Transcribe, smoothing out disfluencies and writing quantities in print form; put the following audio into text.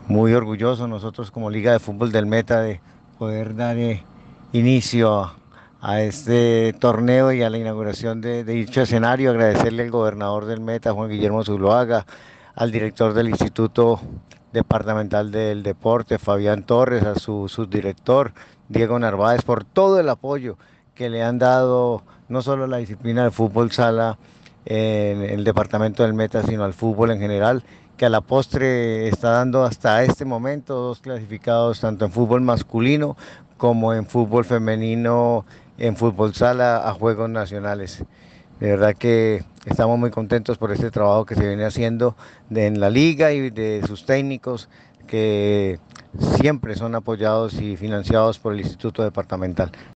Muy orgulloso nosotros como Liga de Fútbol del Meta de poder dar inicio a este torneo y a la inauguración de dicho escenario. Agradecerle al gobernador del Meta, Juan Guillermo Zuluaga, al director del Instituto Departamental del Deporte, Fabián Torres, a su subdirector, Diego Narváez, por todo el apoyo que le han dado no solo a la disciplina de fútbol sala en el departamento del Meta, sino al fútbol en general, que a la postre está dando hasta este momento dos clasificados tanto en fútbol masculino como en fútbol femenino, en fútbol sala a Juegos Nacionales. De verdad que estamos muy contentos por este trabajo que se viene haciendo en la liga y de sus técnicos que siempre son apoyados y financiados por el Instituto Departamental.